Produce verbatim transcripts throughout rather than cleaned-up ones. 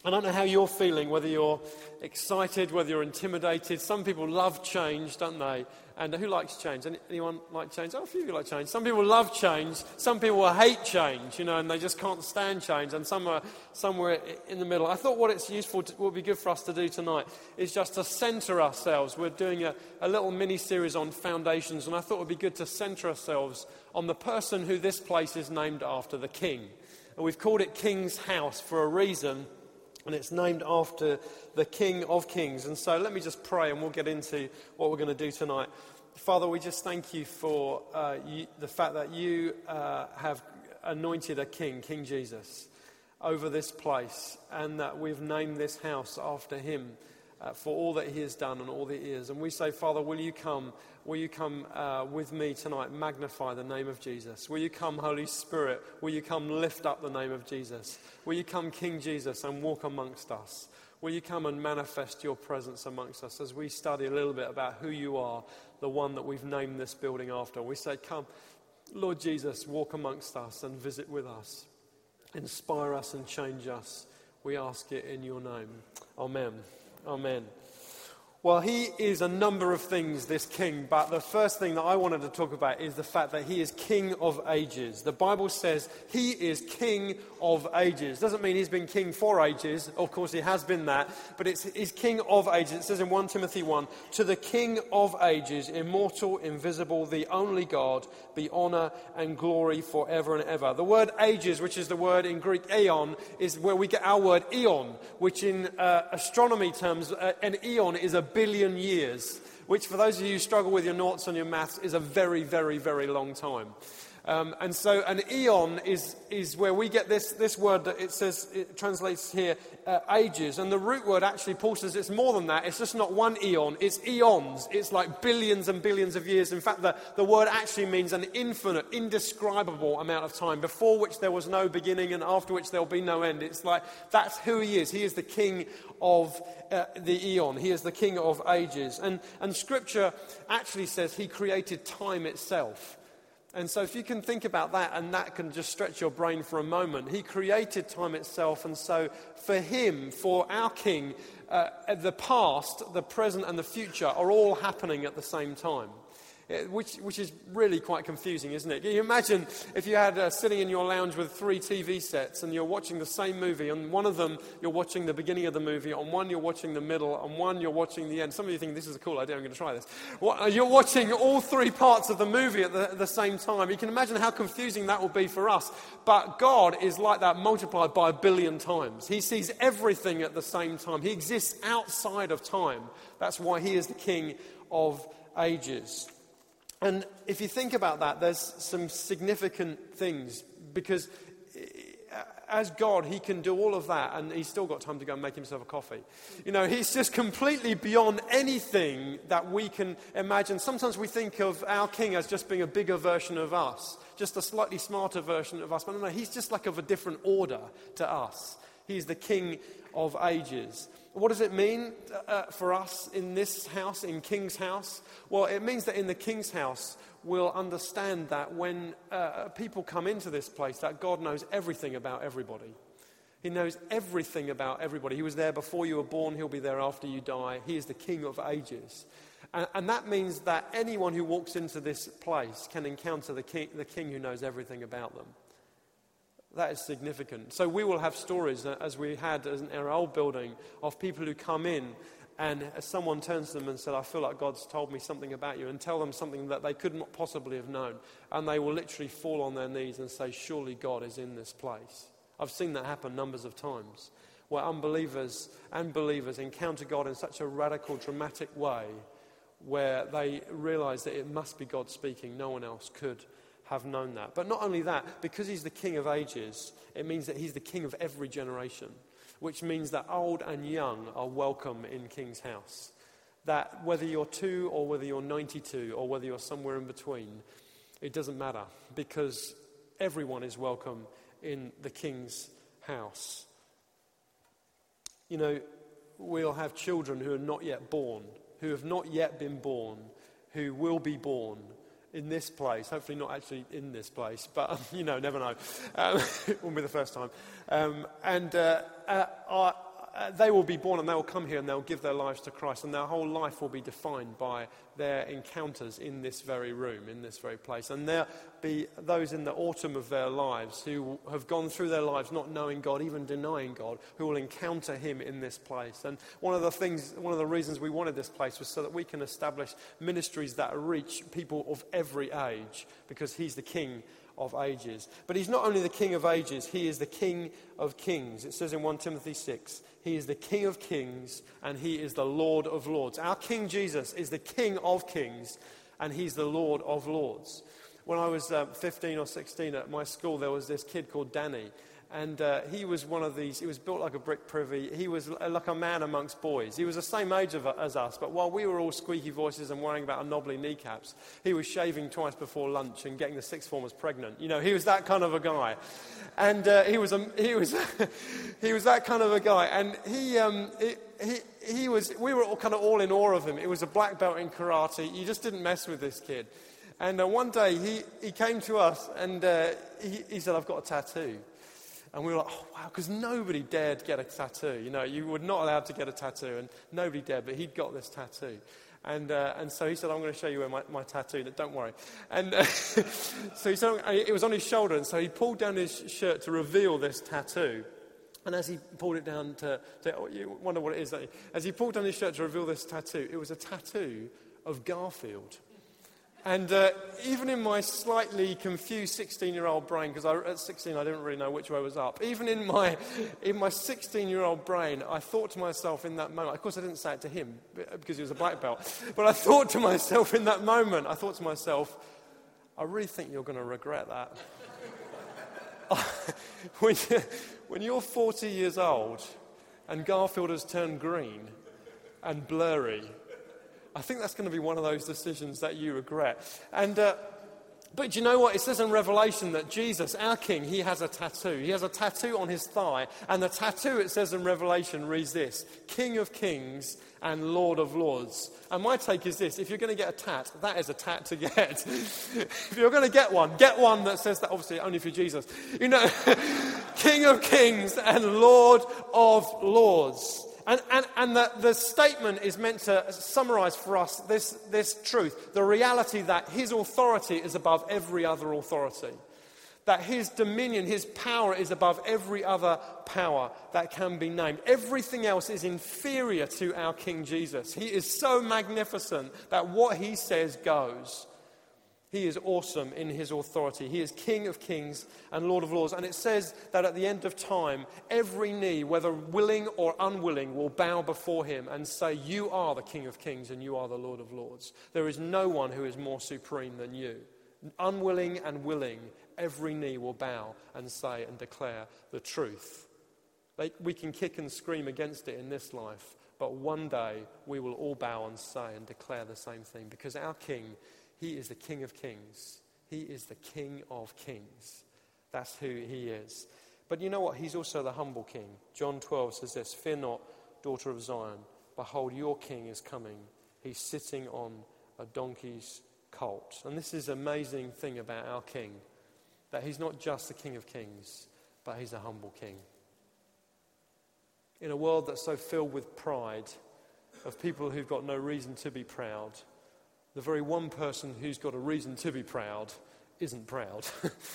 I don't know how you're feeling, whether you're excited, whether you're intimidated. Some people love change, don't they? And who likes change? Any, anyone like change? Oh, a few of you like change. Some people love change. Some people hate change, you know, and they just can't stand change. And some are somewhere in the middle. I thought what it's useful, to, what would be good for us to do tonight is just to centre ourselves. We're doing a, a little mini-series on foundations, and I thought it would be good to centre ourselves on the person who this place is named after, the King. And we've called it King's House for a reason. And it's named after the King of Kings. And so let me just pray and we'll get into what we're going to do tonight. Father, we just thank you for uh, you, the fact that you uh, have anointed a king, King Jesus, over this place. And that we've named this house after him uh, for all that he has done and all that he is. And we say, Father, will you come, will you come uh, with me tonight, magnify the name of Jesus? Will you come, Holy Spirit? Will you come lift up the name of Jesus? Will you come, King Jesus, and walk amongst us? Will you come and manifest your presence amongst us as we study a little bit about who you are, the one that we've named this building after? We say, come, Lord Jesus, walk amongst us and visit with us. Inspire us and change us. We ask it in your name. Amen. Amen. Well, he is a number of things, this king, but the first thing that I wanted to talk about is the fact that he is King of ages. The Bible says he is King of ages. Doesn't mean he's been king for ages. Of course, he has been that, but it's he's King of ages. It says in First Timothy one, to the King of ages, immortal, invisible, the only God, be honour and glory forever and ever. The word ages, which is the word in Greek aeon, is where we get our word eon, which in uh, astronomy terms, uh, an eon is a billion years, which for those of you who struggle with your noughts and your maths is a very, very, very long time. Um, and so an eon is is where we get this this word that it says, it translates here, uh, ages. And the root word actually, Paul says, it's more than that. It's just not one eon, it's eons. It's like billions and billions of years. In fact, the, the word actually means an infinite, indescribable amount of time, before which there was no beginning and after which there will be no end. It's like, that's who he is. He is the King of uh, the eon. He is the King of ages. And, and Scripture actually says he created time itself. And so if you can think about that, and that can just stretch your brain for a moment. He created time itself, and so for him, for our King, uh, the past, the present and the future are all happening at the same time. Which which is really quite confusing, isn't it? Can you imagine if you had uh, sitting in your lounge with three T V sets and you're watching the same movie, on one of them you're watching the beginning of the movie, on one you're watching the middle, on one you're watching the end. Some of you think this is a cool idea, I'm going to try this. What, you're watching all three parts of the movie at the, at the same time. You can imagine how confusing that will be for us. But God is like that, multiplied by a billion times. He sees everything at the same time. He exists outside of time. That's why he is the King of ages. And if you think about that, there's some significant things, because as God, he can do all of that, and he's still got time to go and make himself a coffee. You know, he's just completely beyond anything that we can imagine. Sometimes we think of our King as just being a bigger version of us, just a slightly smarter version of us. But no, no, he's just like of a different order to us. He's the King of ages. What does it mean uh, for us in this house, in King's house? Well, it means that in the King's house, we'll understand that when uh, people come into this place, that God knows everything about everybody. He knows everything about everybody. He was there before you were born. He'll be there after you die. He is the King of ages. And, and that means that anyone who walks into this place can encounter the king, the king who knows everything about them. That is significant. So we will have stories, uh, as we had in our old building, of people who come in and someone turns to them and said, I feel like God's told me something about you, and tell them something that they could not possibly have known. And they will literally fall on their knees and say, surely God is in this place. I've seen that happen numbers of times, where unbelievers and believers encounter God in such a radical, dramatic way, where they realize that it must be God speaking. No one else could have known that. But not only that, because he's the King of ages, it means that he's the King of every generation, which means that old and young are welcome in King's house. That whether you're two or whether you're ninety-two or whether you're somewhere in between, it doesn't matter, because everyone is welcome in the King's house. You know, we'll have children who are not yet born, who have not yet been born, who will be born in this place, hopefully not actually in this place, but, um, you know, never know. Um, it won't be the first time. Um, and uh, uh, I, uh, they will be born and they will come here and they'll give their lives to Christ, and their whole life will be defined by their encounters in this very room, in this very place. And there'll be those in the autumn of their lives who have gone through their lives not knowing God, even denying God, who will encounter him in this place. And one of the things, one of the reasons we wanted this place was so that we can establish ministries that reach people of every age, because he's the King of ages. But he's not only the King of ages, he is the King of kings. It says in First Timothy six, he is the King of kings and he is the Lord of lords. Our King Jesus is the King of kings and he's the Lord of lords. When I was uh, fifteen or sixteen at my school, there was this kid called Danny. And uh, he was one of these, he was built like a brick privy. He was like a man amongst boys. He was the same age of, as us, but while we were all squeaky voices and worrying about our knobbly kneecaps, he was shaving twice before lunch and getting the sixth formers pregnant. You know, he was that kind of a guy. And uh, he was a, he was he was that kind of a guy. And he, um, he, he, he was, we were all kind of all in awe of him. It was a black belt in karate. You just didn't mess with this kid. And uh, one day he, he came to us and uh, he, he said, I've got a tattoo. And we were like, oh, wow, because nobody dared get a tattoo. You know, you were not allowed to get a tattoo, and nobody dared, but he'd got this tattoo. And uh, and so he said, I'm going to show you where my, my tattoo, don't worry. And uh, so he said, it was on his shoulder, and so he pulled down his shirt to reveal this tattoo. And as he pulled it down to, to oh, you wonder what it is, don't you? As he pulled down his shirt to reveal this tattoo, it was a tattoo of Garfield. And uh, even in my slightly confused sixteen-year-old brain, because at sixteen I didn't really know which way was up, even in my in my sixteen-year-old brain, I thought to myself in that moment, of course I didn't say it to him because he was a black belt, but I thought to myself in that moment, I thought to myself, I really think you're going to regret that. when, you, when you're forty years old and Garfield has turned green and blurry, I think that's going to be one of those decisions that you regret. And uh, but do you know what? It says in Revelation that Jesus, our King, he has a tattoo. He has a tattoo on his thigh. And the tattoo, it says in Revelation, reads this: King of kings and Lord of lords. And my take is this: if you're going to get a tat, that is a tat to get. If you're going to get one, get one that says that, obviously only for Jesus. You know, King of kings and Lord of lords. And, and, and the, the statement is meant to summarize for us this, this truth, the reality that his authority is above every other authority, that his dominion, his power is above every other power that can be named. Everything else is inferior to our King Jesus. He is so magnificent that what he says goes. He is awesome in his authority. He is King of kings and Lord of lords. And it says that at the end of time, every knee, whether willing or unwilling, will bow before him and say, you are the King of kings and you are the Lord of lords. There is no one who is more supreme than you. Unwilling and willing, every knee will bow and say and declare the truth. They, we can kick and scream against it in this life, but one day we will all bow and say and declare the same thing, because our King, he is the King of kings. He is the King of kings. That's who he is. But you know what? He's also the humble King. John twelve says this: fear not, daughter of Zion. Behold, your King is coming. He's sitting on a donkey's colt. And this is an amazing thing about our King, that he's not just the King of kings, but he's a humble King. In a world that's so filled with pride, of people who've got no reason to be proud, the very one person who's got a reason to be proud isn't proud.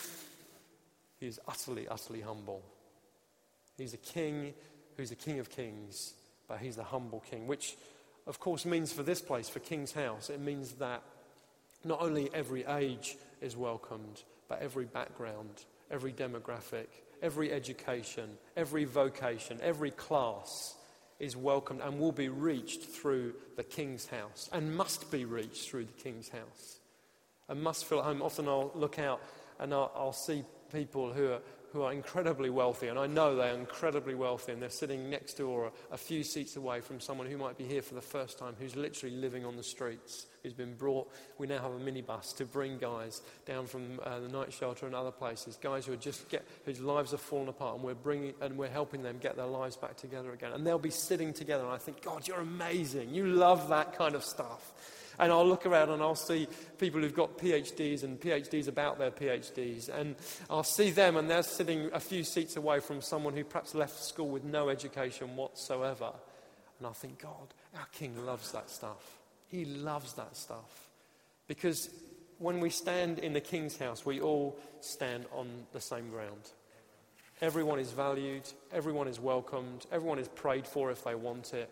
He is utterly, utterly humble. He's a king who's the King of kings, but he's the humble King, which, of course, means for this place, for King's House, it means that not only every age is welcomed, but every background, every demographic, every education, every vocation, every class is welcomed and will be reached through the King's house, and must be reached through the King's house, and must feel at home. Often I'll look out and I'll, I'll see people who are who are incredibly wealthy, and I know they're incredibly wealthy, and they're sitting next to or a, a few seats away from someone who might be here for the first time, who's literally living on the streets, who's been brought. We now have a minibus to bring guys down from uh, the night shelter and other places, guys who are just get whose lives have fallen apart, and we're bringing and we're helping them get their lives back together again. And they'll be sitting together, and I think, God, you're amazing. You love that kind of stuff. And I'll look around and I'll see people who've got PhDs and PhDs about their PhDs. And I'll see them and they're sitting a few seats away from someone who perhaps left school with no education whatsoever. And I'll think, God, our King loves that stuff. He loves that stuff. Because when we stand in the King's house, we all stand on the same ground. Everyone is valued, everyone is welcomed, everyone is prayed for if they want it.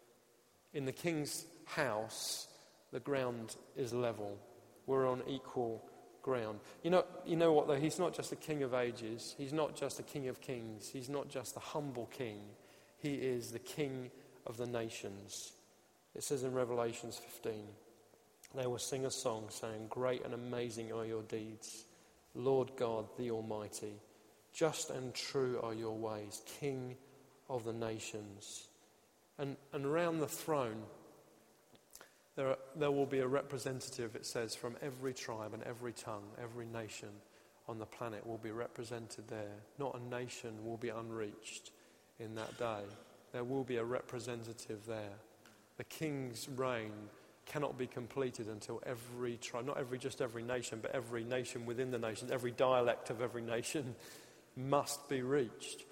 In the King's house, the ground is level. We're on equal ground. You know, you know what though? He's not just the King of ages. He's not just the King of kings. He's not just the humble King. He is the King of the nations. It says in Revelation fifteen, they will sing a song saying, "Great and amazing are your deeds, Lord God the Almighty. Just and true are your ways, King of the nations." And, and around the throne, there, are, there will be a representative, it says, from every tribe and every tongue, every nation on the planet will be represented there. Not a nation will be unreached in that day. There will be a representative there. The King's reign cannot be completed until every tribe, not every just every nation, but every nation within the nation, every dialect of every nation must be reached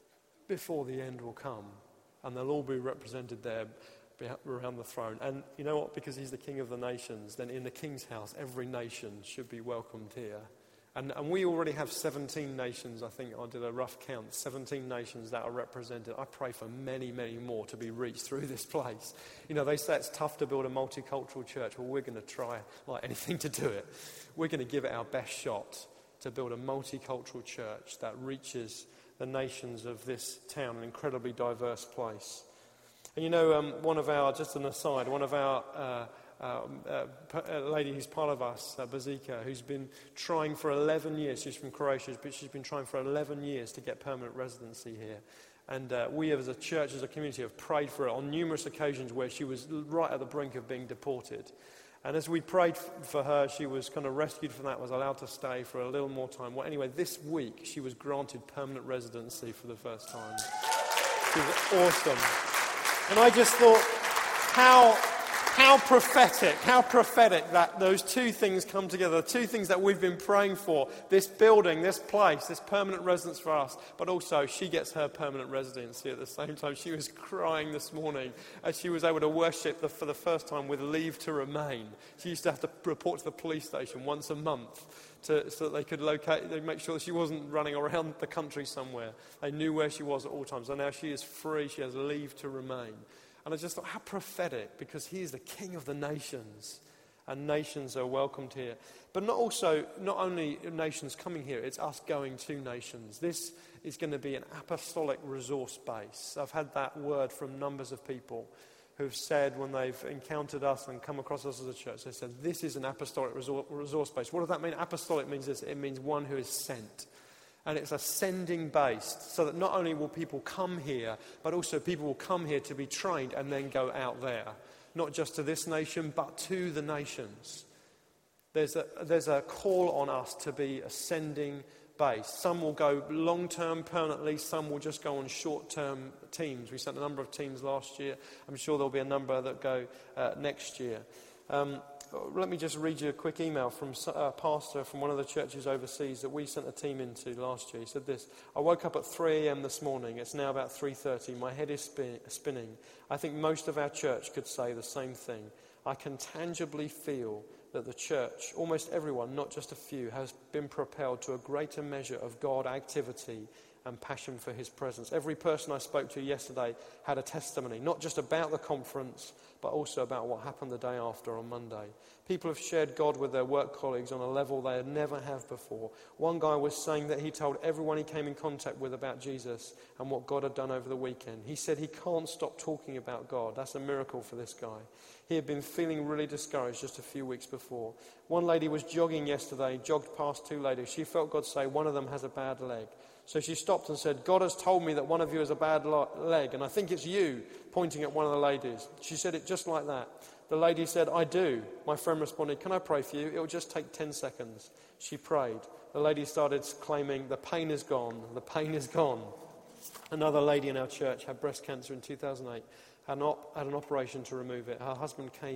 before the end will come. And they'll all be represented there around the throne. And you know what? Because he's the King of the nations, then in the King's house, every nation should be welcomed here. And, and we already have seventeen nations, I think I did a rough count, seventeen nations that are represented. I pray for many, many more to be reached through this place. You know, they say it's tough to build a multicultural church. Well, we're going to try like anything to do it. We're going to give it our best shot to build a multicultural church that reaches the nations of this town, an incredibly diverse place. And you know, um, one of our, just an aside, one of our... Uh, Um, uh, a lady who's part of us, uh, Bazika, who's been trying for eleven years, she's from Croatia, but she's been trying for eleven years to get permanent residency here. And uh, we as a church, as a community, have prayed for her on numerous occasions where she was right at the brink of being deported. And as we prayed f- for her, she was kind of rescued from that, was allowed to stay for a little more time. Well, anyway, this week she was granted permanent residency for the first time. She was awesome. And I just thought, how... How prophetic, how prophetic that those two things come together, the two things that we've been praying for, this building, this place, this permanent residence for us, but also she gets her permanent residency at the same time. She was crying this morning as she was able to worship the, for the first time with leave to remain. She used to have to report to the police station once a month to, so that they could locate, they make sure that she wasn't running around the country somewhere. They knew where she was at all times. And now she is free, she has leave to remain. And I just thought, how prophetic, because he is the King of the nations, and nations are welcomed here. But not also, not only nations coming here, it's us going to nations. This is going to be an apostolic resource base. I've had that word from numbers of people who've said when they've encountered us and come across us as a church, they said, this is an apostolic resource base. What does that mean? Apostolic means this, it means one who is sent. And it's ascending based, so that not only will people come here, but also people will come here to be trained and then go out there. Not just to this nation, but to the nations. There's a, there's a call on us to be ascending based. Some will go long-term permanently, some will just go on short-term teams. We sent a number of teams last year. I'm sure there'll be a number that go uh, next year. Um, Let me just read you a quick email from a pastor from one of the churches overseas that we sent a team into last year. He said this: I woke up at three a.m. this morning. It's now about three thirty. My head is spin- spinning. I think most of our church could say the same thing. I can tangibly feel that the church, almost everyone, not just a few, has been propelled to a greater measure of God activity and passion for his presence. Every person I spoke to yesterday had a testimony, not just about the conference, but also about what happened the day after on Monday. People have shared God with their work colleagues on a level they had never have before. One guy was saying that he told everyone he came in contact with about Jesus and what God had done over the weekend. He said he can't stop talking about God. That's a miracle for this guy. He had been feeling really discouraged just a few weeks before. One lady was jogging yesterday, jogged past two ladies. She felt God say one of them has a bad leg. So she stopped and said, God has told me that one of you has a bad leg, and I think it's you, pointing at one of the ladies. She said it just like that. The lady said, I do. My friend responded, can I pray for you? It will just take ten seconds. She prayed. The lady started claiming, the pain is gone, the pain is gone. Another lady in our church had breast cancer in two thousand eight, had an, op- had an operation to remove it. Her husband came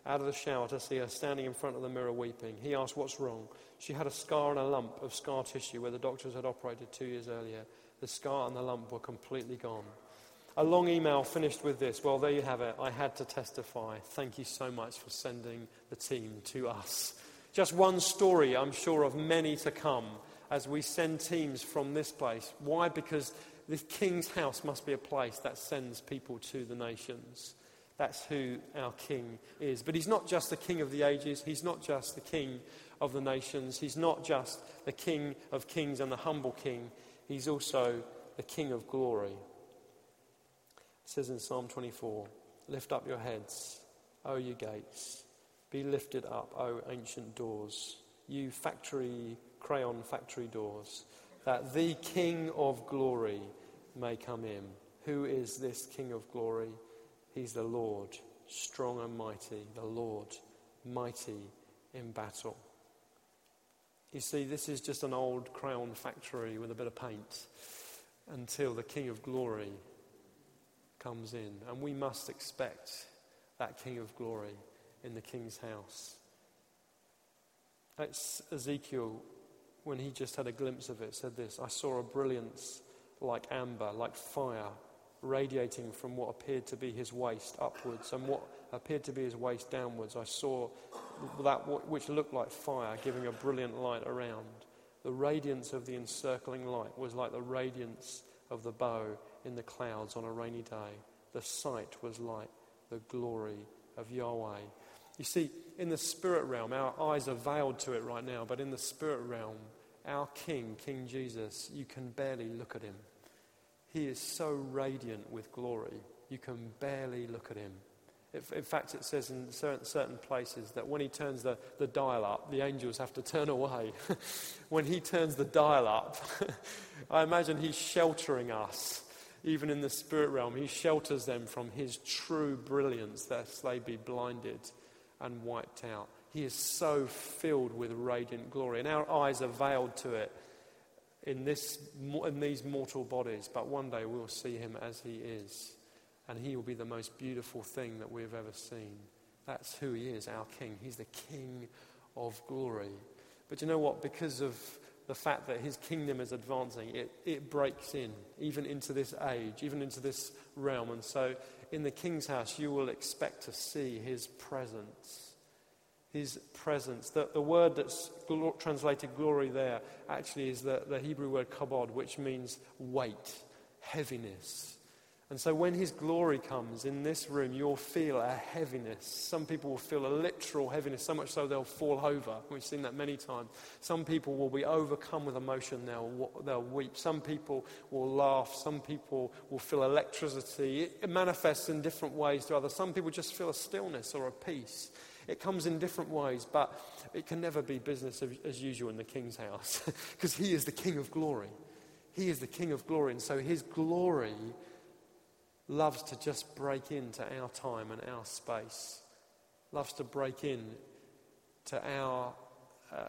out of the shower to see her standing in front of the mirror weeping. He asked, "What's wrong?" She had a scar and a lump of scar tissue where the doctors had operated two years earlier. The scar and the lump were completely gone. A long email finished with this: "Well, there you have it. I had to testify. Thank you so much for sending the team to us." Just one story, I'm sure, of many to come as we send teams from this place. Why? Because the King's house must be a place that sends people to the nations. That's who our King is. But he's not just the King of the ages. He's not just the King of the nations. He's not just the King of kings and the humble King. He's also the King of glory. It says in Psalm twenty-four, "Lift up your heads, O you gates. Be lifted up, O ancient doors, you factory, crayon factory doors, that the King of glory may come in." Who is this King of glory? He's the Lord, strong and mighty, the Lord, mighty in battle. You see, this is just an old crayon factory with a bit of paint until the King of glory comes in. And we must expect that King of glory in the King's house. That's Ezekiel, when he just had a glimpse of it, said this: "I saw a brilliance like amber, like fire, radiating from what appeared to be his waist upwards and what appeared to be his waist downwards. I saw that which looked like fire giving a brilliant light around. The radiance of the encircling light was like the radiance of the bow in the clouds on a rainy day. The sight was like the glory of Yahweh." You see, in the spirit realm, our eyes are veiled to it right now, but in the spirit realm, our King, King Jesus, you can barely look at him. He is so radiant with glory, you can barely look at him. In fact, it says in certain, certain places that when he turns the, the dial up, the angels have to turn away. When he turns the dial up, I imagine he's sheltering us. Even in the spirit realm, he shelters them from his true brilliance, lest they be blinded and wiped out. He is so filled with radiant glory, and our eyes are veiled to it in this in these mortal bodies, but one day we'll see him as he is, and he will be the most beautiful thing that we've ever seen. That's who he is, our King. He's the King of glory. But you know what? Because of the fact that his kingdom is advancing, it, it breaks in, even into this age, even into this realm. And so in the King's house, you will expect to see his presence. His presence. The, the word that's gl- translated glory there actually is the, the Hebrew word kabod, which means weight, heaviness. And so when his glory comes in this room, you'll feel a heaviness. Some people will feel a literal heaviness, so much so they'll fall over. We've seen that many times. Some people will be overcome with emotion, they'll, they'll weep. Some people will laugh. Some people will feel electricity. It manifests in different ways to others. Some people just feel a stillness or a peace. It comes in different ways, but it can never be business as usual in the King's house because he is the King of glory. He is the King of glory, and so his glory loves to just break into our time and our space, loves to break in to our uh,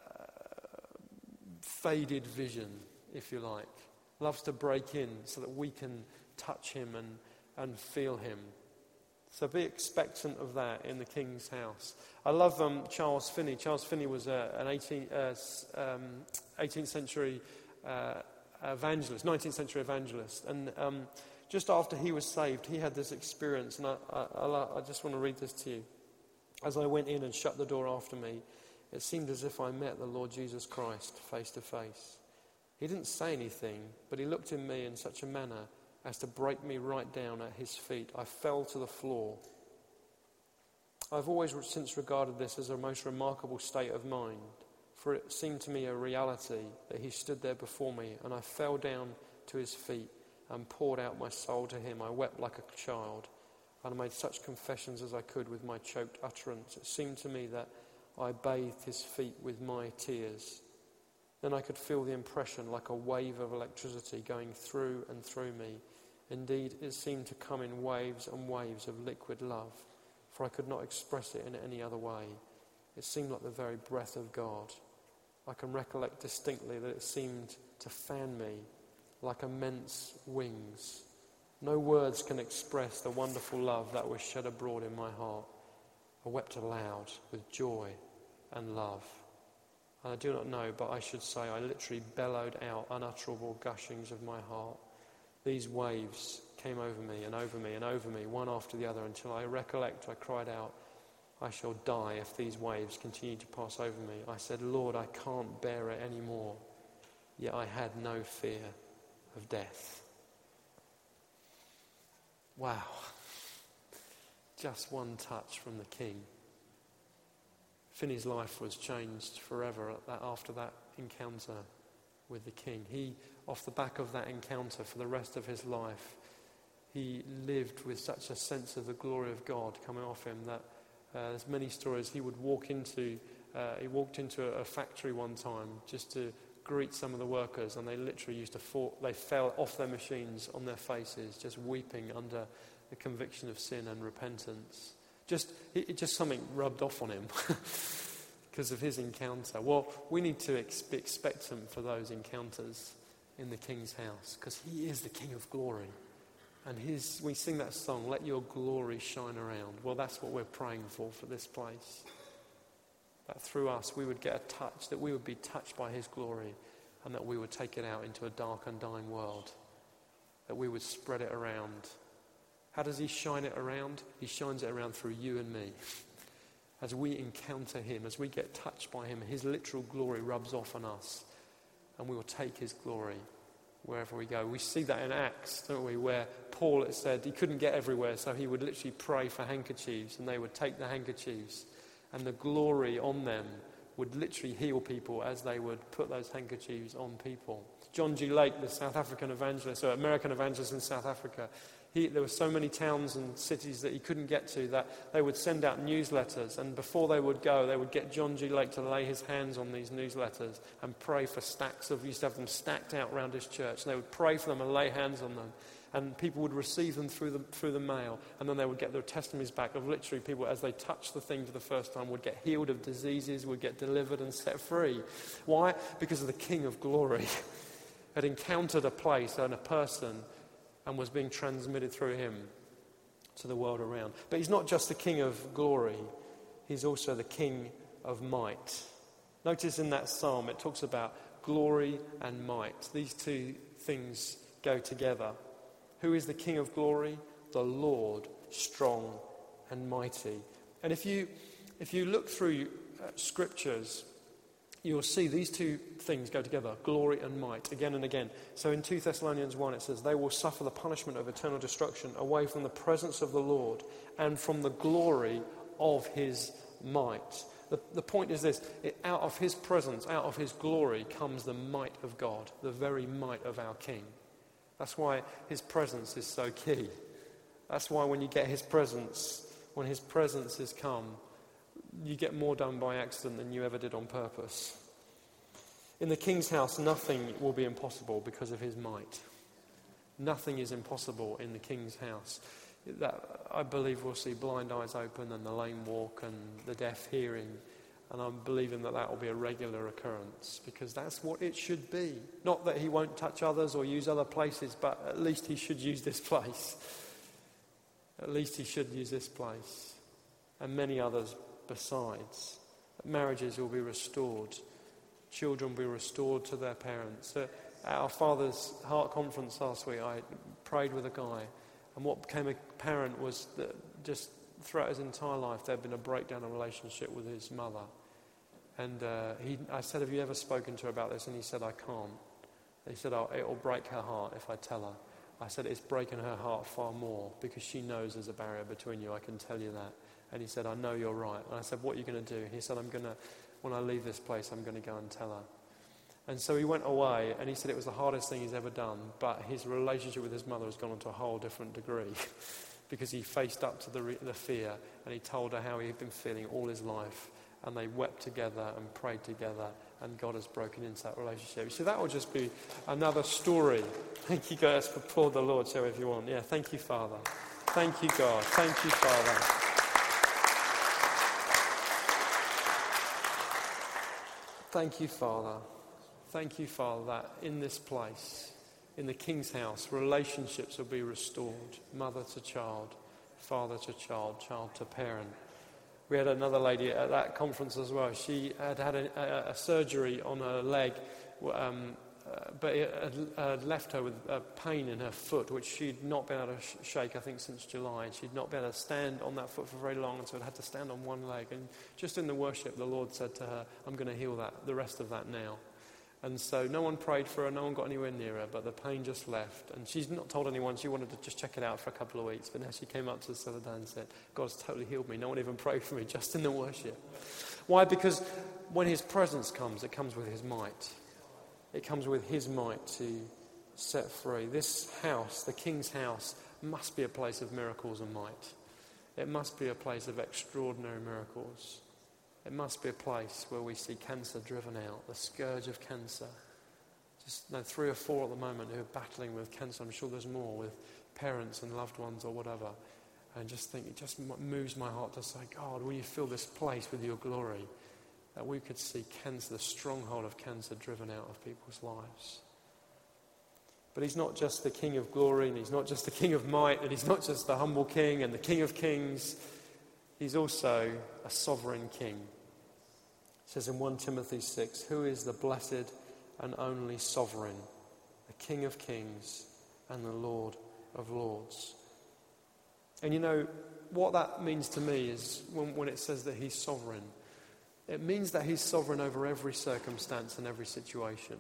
faded vision, if you like, loves to break in so that we can touch him and, and feel him. So be expectant of that in the King's house. I love um, Charles Finney. Charles Finney was uh, an eighteenth, uh, um, eighteenth century uh, evangelist, nineteenth century evangelist. And um, just after he was saved, he had this experience. And I, I, I just want to read this to you. "As I went in and shut the door after me, it seemed as if I met the Lord Jesus Christ face to face. He didn't say anything, but he looked at me in such a manner as to break me right down at his feet. I fell to the floor. I've always since regarded this as a most remarkable state of mind, for it seemed to me a reality that he stood there before me, and I fell down to his feet and poured out my soul to him. I wept like a child, and I made such confessions as I could with my choked utterance. It seemed to me that I bathed his feet with my tears. Then I could feel the impression like a wave of electricity going through and through me. Indeed, it seemed to come in waves and waves of liquid love, for I could not express it in any other way. It seemed like the very breath of God. I can recollect distinctly that it seemed to fan me like immense wings. No words can express the wonderful love that was shed abroad in my heart. I wept aloud with joy and love. And I do not know, but I should say I literally bellowed out unutterable gushings of my heart. These waves came over me and over me and over me, one after the other, until I recollect I cried out, I shall die if these waves continue to pass over me. I said, Lord, I can't bear it anymore. Yet I had no fear of death. Wow. Just one touch from the King. Finney's life was changed forever at that, after that encounter with the King. He, off the back of that encounter for the rest of his life, he lived with such a sense of the glory of God coming off him that uh, there's many stories. He would walk into, uh, he walked into a, a factory one time just to greet some of the workers, and they literally used to fall, they fell off their machines on their faces, just weeping under the conviction of sin and repentance. Just, it, it just something rubbed off on him because of his encounter. Well, we need to ex- be expectant for those encounters in the King's house, because he is the King of glory. And his, we sing that song, let your glory shine around. Well, that's what we're praying for for this place. That through us we would get a touch, that we would be touched by his glory, and that we would take it out into a dark and dying world. That we would spread it around. How does he shine it around? He shines it around through you and me. As we encounter him, as we get touched by him, his literal glory rubs off on us, and we will take his glory wherever we go. We see that in Acts, don't we, where Paul, it said, he couldn't get everywhere, so he would literally pray for handkerchiefs, and they would take the handkerchiefs, and the glory on them would literally heal people as they would put those handkerchiefs on people. John G. Lake, the South African evangelist, or American evangelist in South Africa, he, there were so many towns and cities that he couldn't get to that they would send out newsletters, and before they would go, they would get John G. Lake to lay his hands on these newsletters and pray for stacks of, he used to have them stacked out around his church, and they would pray for them and lay hands on them. And people would receive them through the, through the mail, and then they would get their testimonies back of literally people, as they touched the thing for the first time, would get healed of diseases, would get delivered and set free. Why? Because of the King of glory had encountered a place and a person and was being transmitted through him to the world around. But he's not just the King of glory, he's also the King of might. Notice in that psalm it talks about glory and might. These two things go together. Who is the King of glory? The Lord, strong and mighty. And if you if you look through uh, scriptures, you'll see these two things go together, glory and might, again and again. So in Second Thessalonians one it says, they will suffer the punishment of eternal destruction away from the presence of the Lord and from the glory of his might. The, the point is this, it, out of his presence, out of his glory comes the might of God, the very might of our King. That's why his presence is so key. That's why when you get his presence, when his presence has come, you get more done by accident than you ever did on purpose. In the King's house, nothing will be impossible because of his might. Nothing is impossible in the King's house. That, I believe we'll see blind eyes open and the lame walk and the deaf hearing. And I'm believing that that will be a regular occurrence, because that's what it should be. Not that he won't touch others or use other places, but at least he should use this place. At least he should use this place. And many others besides. Marriages will be restored. Children will be restored to their parents. At our Father's Heart Conference last week, I prayed with a guy, and what became apparent was that just throughout his entire life there had been a breakdown of relationship with his mother. And uh, he, I said, have you ever spoken to her about this? And he said, I can't. He said, oh, it will break her heart if I tell her. I said, it's breaking her heart far more, because she knows there's a barrier between you, I can tell you that. And he said, I know you're right. And I said, what are you going to do? He said, I'm going to, when I leave this place, I'm going to go and tell her. And so he went away, and he said it was the hardest thing he's ever done, but his relationship with his mother has gone on to a whole different degree because he faced up to the, re- the fear, and he told her how he had been feeling all his life, and they wept together and prayed together, and God has broken into that relationship. So that will just be another story. Thank you, guys, for applaud the Lord, so if you want. Yeah, thank you, Father. Thank you, God. Thank you, Father. Thank you, Father. Thank you, Father, that in this place, in the King's house, relationships will be restored. Mother to child, father to child, child to parent. We We had another lady at that conference as well. She had had a, a, a surgery on her leg, um, uh, but it had, uh, left her with a pain in her foot, which she'd not been able to sh- shake, I think, since July. She'd not been able to stand on that foot for very long, and so had to stand on one leg. And just in the worship, the Lord said to her, I'm going to heal that, the rest of that now. And so no one prayed for her, no one got anywhere near her, but the pain just left. And she's not told anyone, she wanted to just check it out for a couple of weeks. But now she came up to us the other day and said, God's totally healed me. No one even prayed for me, just in the worship. Why? Because when his presence comes, it comes with his might. It comes with his might to set free. This house, the King's house, must be a place of miracles and might. It must be a place of extraordinary miracles. It must be a place where we see cancer driven out, the scourge of cancer. Just no, three or four at the moment who are battling with cancer. I'm sure there's more with parents and loved ones or whatever. And just think, it just moves my heart to say, God, will you fill this place with your glory? That we could see cancer, the stronghold of cancer driven out of people's lives. But he's not just the King of glory, and he's not just the King of might, and he's not just the humble King and the King of kings. He's also a sovereign King. It says in First Timothy six, who is the blessed and only sovereign, the King of kings and the Lord of lords. And you know, what that means to me is when, when it says that he's sovereign, it means that he's sovereign over every circumstance and every situation.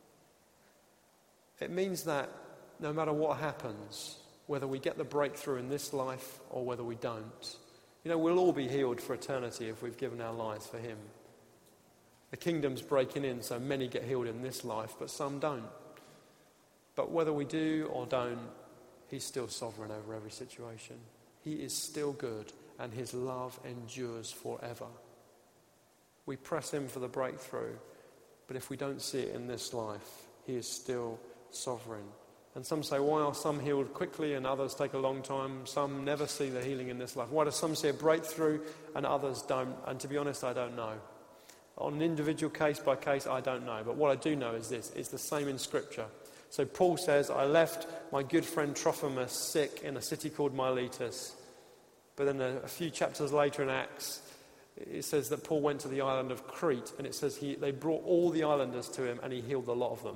It means that no matter what happens, whether we get the breakthrough in this life or whether we don't, you know, we'll all be healed for eternity if we've given our lives for him. The kingdom's breaking in, so many get healed in this life, but some don't. But whether we do or don't, he's still sovereign over every situation. He is still good, and his love endures forever. We press him for the breakthrough, but if we don't see it in this life, he is still sovereign. And some say, why are some healed quickly and others take a long time? Some never see the healing in this life. Why do some see a breakthrough and others don't? And to be honest, I don't know. On an individual case by case, I don't know. But what I do know is this. It's the same in Scripture. So Paul says, I left my good friend Trophimus sick in a city called Miletus. But then a, a few chapters later in Acts, it says that Paul went to the island of Crete. And it says he, they brought all the islanders to him and he healed a lot of them.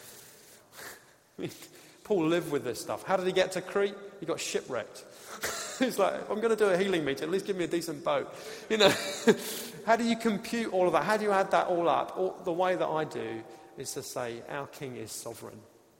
I mean, Paul lived with this stuff. How did he get to Crete? He got shipwrecked. He's like, if I'm going to do a healing meeting, at least give me a decent boat. You know, how do you compute all of that? How do you add that all up? All, the way that I do is to say, our King is sovereign.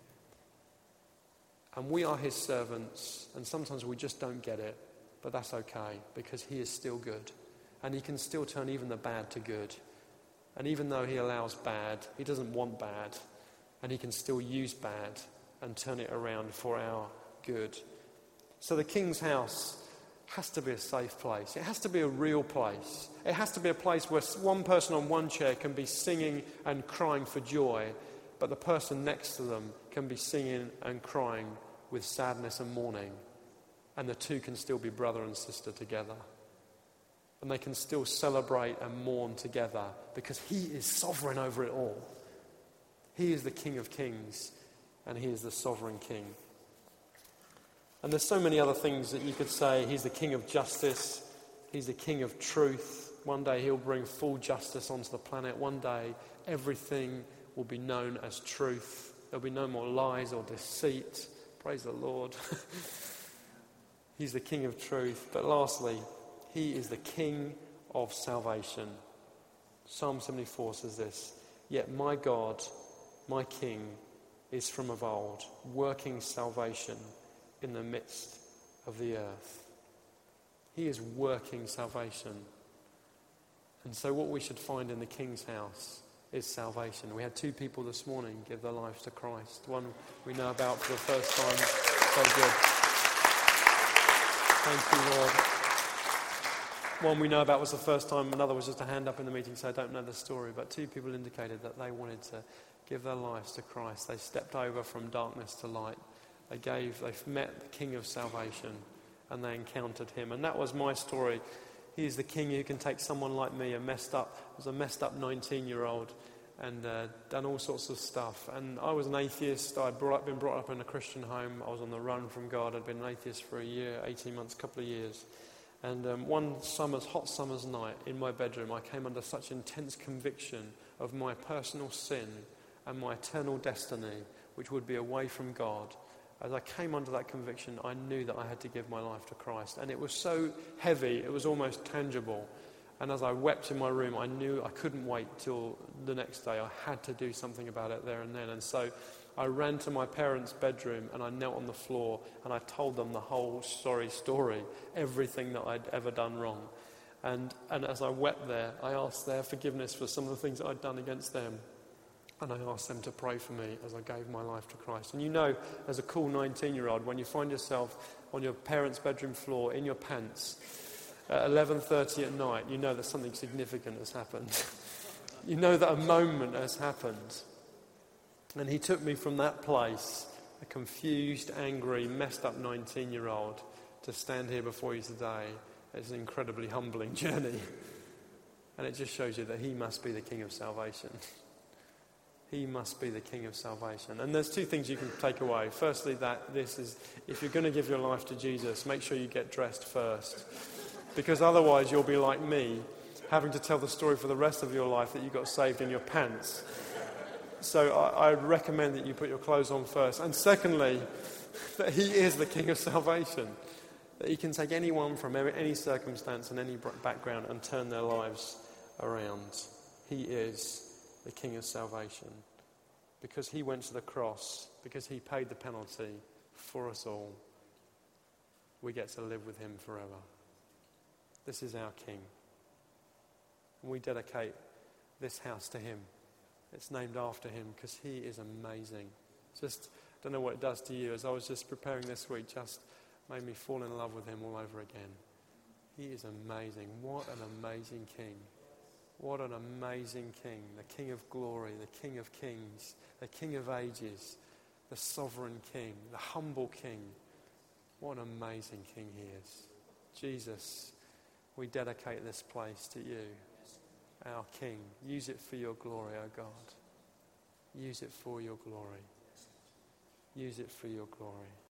And we are his servants, and sometimes we just don't get it. But that's okay, because he is still good. And he can still turn even the bad to good. And even though he allows bad, he doesn't want bad. And he can still use bad and turn it around for our good. So the King's house has to be a safe place. It has to be a real place. It has to be a place where one person on one chair can be singing and crying for joy, but the person next to them can be singing and crying with sadness and mourning. And the two can still be brother and sister together. And they can still celebrate and mourn together because he is sovereign over it all. He is the King of kings and he is the sovereign King. And there's so many other things that you could say. He's the King of justice. He's the King of truth. One day he'll bring full justice onto the planet. One day everything will be known as truth. There'll be no more lies or deceit. Praise the Lord. He's the King of truth. But lastly, he is the King of salvation. Psalm seventy-four says this, yet my God, my King, is from of old, working salvation in the midst of the earth. He is working salvation. And so what we should find in the King's house is salvation. We had two people this morning give their lives to Christ. One we know about for the first time. So good. Thank you, Lord. One we know about was the first time. Another was just a hand up in the meeting, so I don't know the story. But two people indicated that they wanted to give their lives to Christ. They stepped over from darkness to light. They gave, they met the King of salvation and they encountered him. And that was my story. He is the King who can take someone like me, a messed up, was a messed up nineteen-year-old and uh, done all sorts of stuff. And I was an atheist. I'd brought up, been brought up in a Christian home. I was on the run from God. I'd been an atheist for a year, eighteen months, a couple of years. And um, one summer's, hot summer's night in my bedroom, I came under such intense conviction of my personal sin and my eternal destiny, which would be away from God. As I came under that conviction, I knew that I had to give my life to Christ. And it was so heavy, it was almost tangible. And as I wept in my room, I knew I couldn't wait till the next day. I had to do something about it there and then. And so I ran to my parents' bedroom and I knelt on the floor and I told them the whole sorry story, everything that I'd ever done wrong. And, and as I wept there, I asked their forgiveness for some of the things that I'd done against them. And I asked them to pray for me as I gave my life to Christ. And you know, as a cool nineteen-year-old, when you find yourself on your parents' bedroom floor in your pants at eleven thirty at night, you know that something significant has happened. You know that a moment has happened. And he took me from that place, a confused, angry, messed up nineteen-year-old, to stand here before you today. It's an incredibly humbling journey. And it just shows you that he must be the King of salvation. He must be the King of salvation. And there's two things you can take away. Firstly, that this is, if you're going to give your life to Jesus, make sure you get dressed first. Because otherwise you'll be like me, having to tell the story for the rest of your life that you got saved in your pants. So I, I recommend that you put your clothes on first. And secondly, that he is the King of salvation. That he can take anyone from any circumstance and any background and turn their lives around. He is the King of salvation. Because he went to the cross, because he paid the penalty for us all, we get to live with him forever. This is our King. And we dedicate this house to him. It's named after him because he is amazing. Just, I don't know what it does to you. As I was just preparing this week, just made me fall in love with him all over again. He is amazing. What an amazing King. What an amazing King. The King of glory, the King of kings, the King of ages, the sovereign King, the humble King. What an amazing King he is. Jesus, we dedicate this place to you, our King. Use it for your glory, O God. Use it for your glory. Use it for your glory.